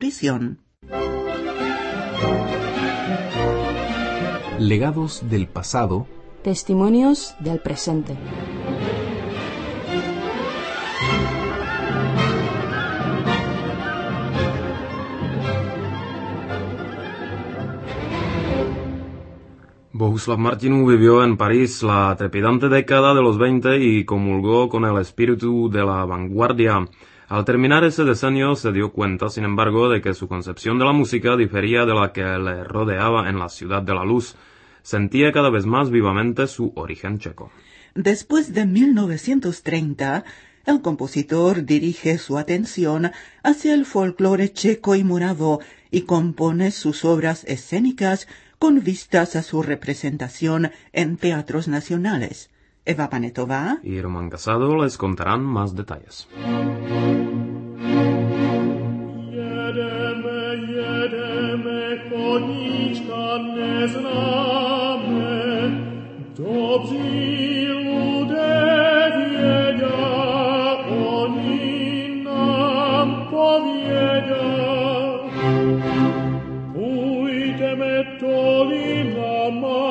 auspición. Legados del pasado. Testimonios del presente. Bohuslav Martinů vivió en París la trepidante década de los 20 y comulgó con el espíritu de la vanguardia. Al terminar ese decenio se dio cuenta, sin embargo, de que su concepción de la música difería de la que le rodeaba en la ciudad de la luz. Sentía cada vez más vivamente su origen checo. Después de 1930, el compositor dirige su atención hacia el folclore checo y moravo y compone sus obras escénicas con vistas a su representación en teatros nacionales. Eva Panetová y Roman Casado les contarán más detalles. Jedeme, koníčka neznáme, dobří ľudé vědя, oni nám povědя. Půjdeme dolinama,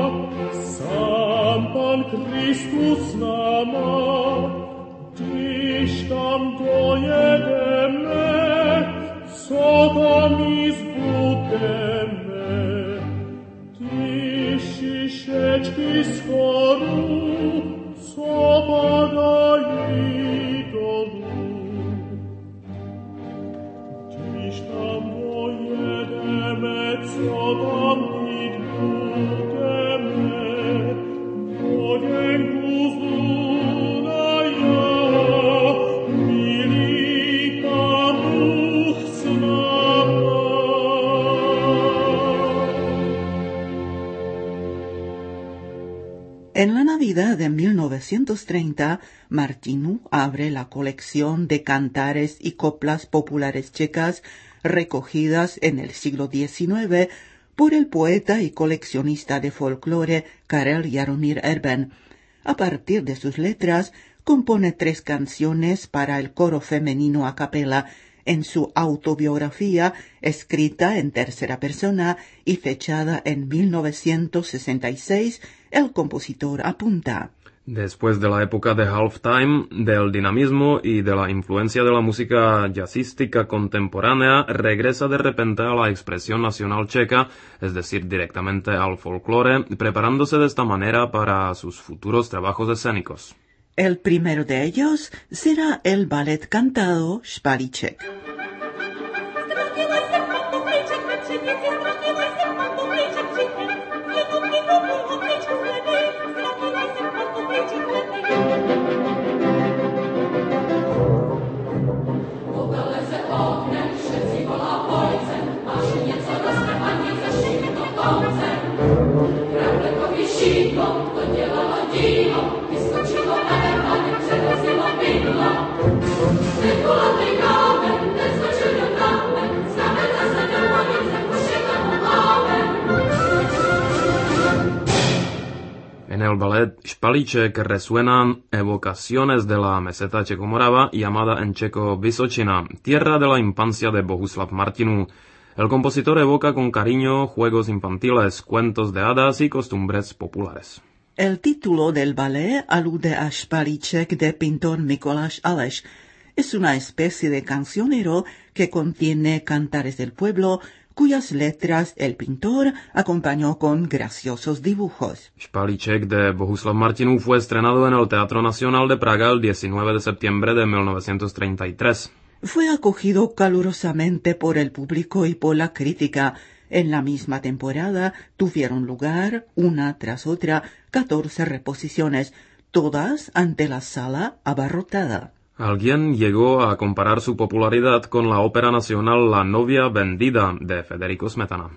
sám Pan Kristus náma, když tam dojedeme, co tam i zbudeme. Ty šišečky z choru, co padají dolů. Když tam dojedeme, co tam být budeme, vojenku z Dunaja, milý Pán Bůh s náma. En la Navidad de 1930, Martinů abre la colección de cantares y coplas populares checas recogidas en el siglo XIX por el poeta y coleccionista de folclore Karel Jaromír Erben. A partir de sus letras, compone 3 canciones para el coro femenino a capela en su autobiografía, escrita en tercera persona y fechada en 1966, el compositor apunta: Después de la época de halftime, del dinamismo y de la influencia de la música jazzística contemporánea, regresa de repente a la expresión nacional checa, es decir, directamente al folclore, preparándose de esta manera para sus futuros trabajos escénicos. El primero de ellos será el ballet cantado Špalíček. En el ballet Špalíček resuenan evocaciones de la meseta checomorava llamada en checo Vysočina, tierra de la infancia de Bohuslav Martinů. El compositor evoca con cariño juegos infantiles, cuentos de hadas y costumbres populares. El título del ballet alude a Špalíček de pintor Mikuláš Aleš. Es una especie de cancionero que contiene cantares del pueblo, cuyas letras el pintor acompañó con graciosos dibujos. Špalíček de Bohuslav Martinů fue estrenado en el Teatro Nacional de Praga el 19 de septiembre de 1933. Fue acogido calurosamente por el público y por la crítica. En la misma temporada tuvieron lugar, una tras otra, 14 reposiciones, todas ante la sala abarrotada. Alguien llegó a comparar su popularidad con la ópera nacional La novia vendida de Federico Smetana.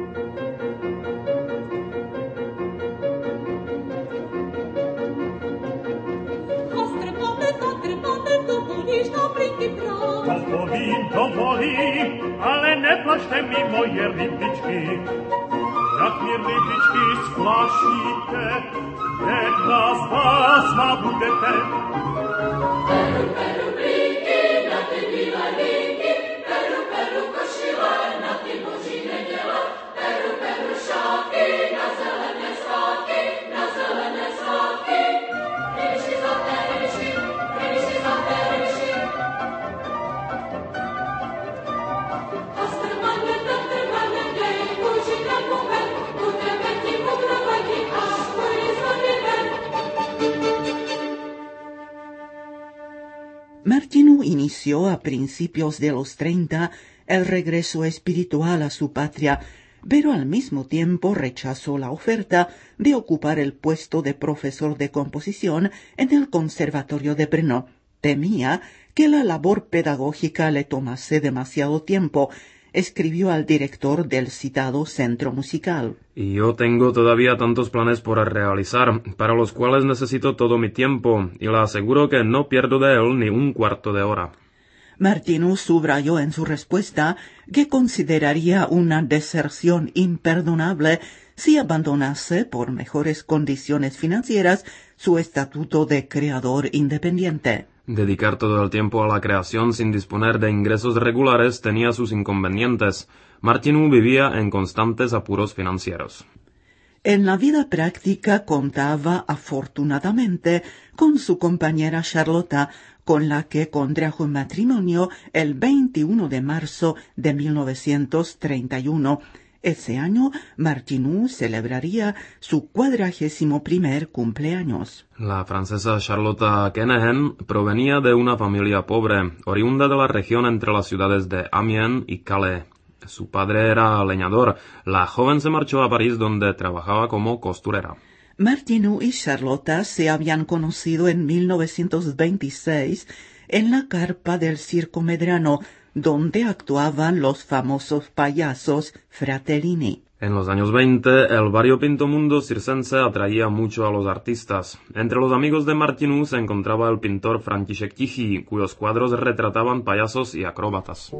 Dovolím, ale neplašte mi moje rybičky. Jak mi rybičky splašíte, jedna z vás má budete. Peru, peru, blíky, na ty bílé líky, peru, peru, koši. inició a principios de los 30 el regreso espiritual a su patria, pero al mismo tiempo rechazó la oferta de ocupar el puesto de profesor de composición en el Conservatorio de Brno. Temía que la labor pedagógica le tomase demasiado tiempo. Escribió al director del citado centro musical. Y yo tengo todavía tantos planes por realizar, para los cuales necesito todo mi tiempo, y le aseguro que no pierdo de él ni un cuarto de hora. Martinů subrayó en su respuesta que consideraría una deserción imperdonable si abandonase por mejores condiciones financieras su estatuto de creador independiente. Dedicar todo el tiempo a la creación sin disponer de ingresos regulares tenía sus inconvenientes. Martinů vivía en constantes apuros financieros. En la vida práctica contaba afortunadamente con su compañera Charlotta, con la que contrajo matrimonio el 21 de marzo de 1931. Ese año, Martinů celebraría su 41º cumpleaños. La francesa Charlotte Kennehen provenía de una familia pobre, oriunda de la región entre las ciudades de Amiens y Calais. Su padre era leñador. La joven se marchó a París, donde trabajaba como costurera. Martinů y Charlotta se habían conocido en 1926 en la carpa del Circo Medrano, donde actuaban los famosos payasos Fratellini. En los años 20, el variopinto mundo circense atraía mucho a los artistas. Entre los amigos de Martinů se encontraba el pintor František Tichý, cuyos cuadros retrataban payasos y acróbatas.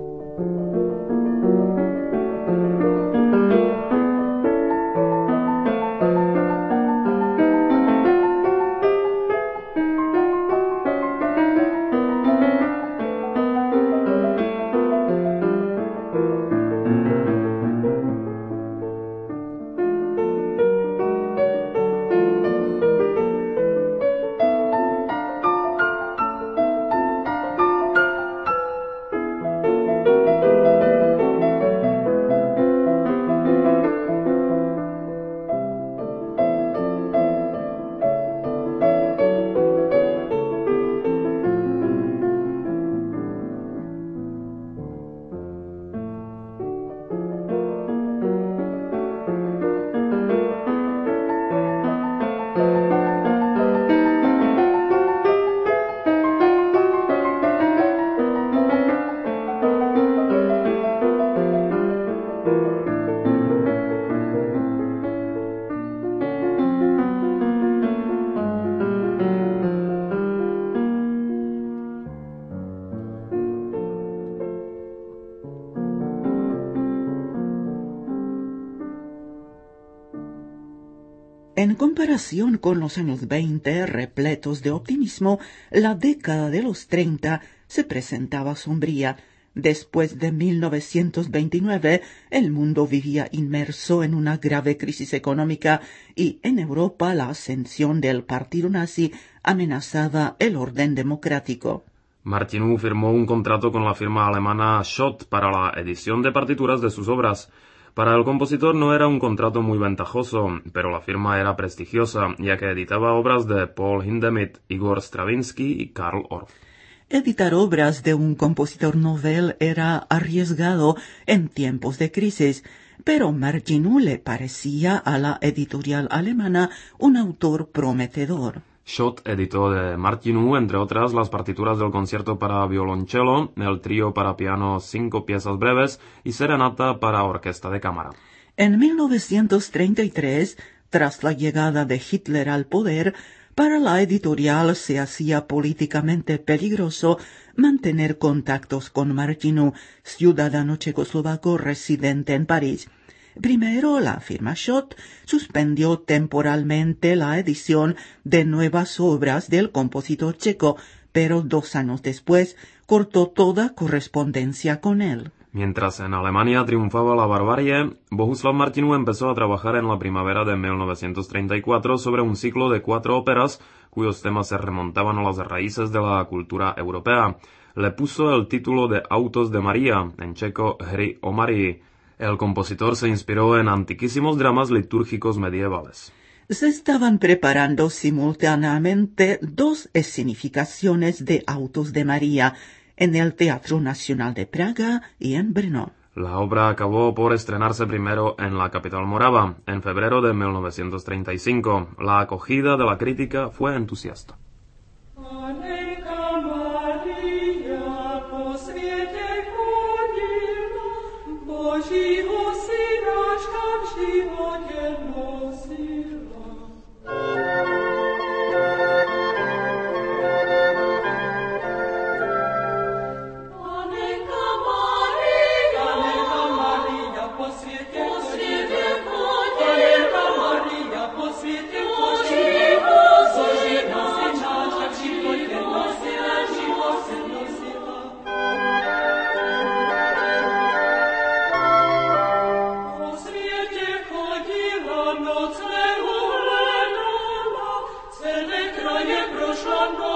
En comparación con los años 20, repletos de optimismo, la década de los 30 se presentaba sombría. Después de 1929, el mundo vivía inmerso en una grave crisis económica y en Europa la ascensión del partido nazi amenazaba el orden democrático. Martinů firmó un contrato con la firma alemana Schott para la edición de partituras de sus obras. Para el compositor no era un contrato muy ventajoso, pero la firma era prestigiosa, ya que editaba obras de Paul Hindemith, Igor Stravinsky y Carl Orff. Editar obras de un compositor novel era arriesgado en tiempos de crisis, pero Martinů le parecía a la editorial alemana un autor prometedor. Schott editó de Martinů, entre otras, las partituras del concierto para violonchelo, el trío para piano 5 piezas breves y serenata para orquesta de cámara. En 1933, tras la llegada de Hitler al poder, para la editorial se hacía políticamente peligroso mantener contactos con Martinů, ciudadano checoslovaco residente en París. Primero, la firma Schott suspendió temporalmente la edición de nuevas obras del compositor checo, pero 2 años después cortó toda correspondencia con él. Mientras en Alemania triunfaba la barbarie, Bohuslav Martinů empezó a trabajar en la primavera de 1934 sobre un ciclo de 4 óperas cuyos temas se remontaban a las raíces de la cultura europea. Le puso el título de Autos de María, en checo Hry o Marii. El compositor se inspiró en antiquísimos dramas litúrgicos medievales. Se estaban preparando simultáneamente 2 escenificaciones de Autos de María. en el Teatro Nacional de Praga y en Brno. La obra acabó por estrenarse primero en la capital morava, en febrero de 1935. La acogida de la crítica fue entusiasta. Noc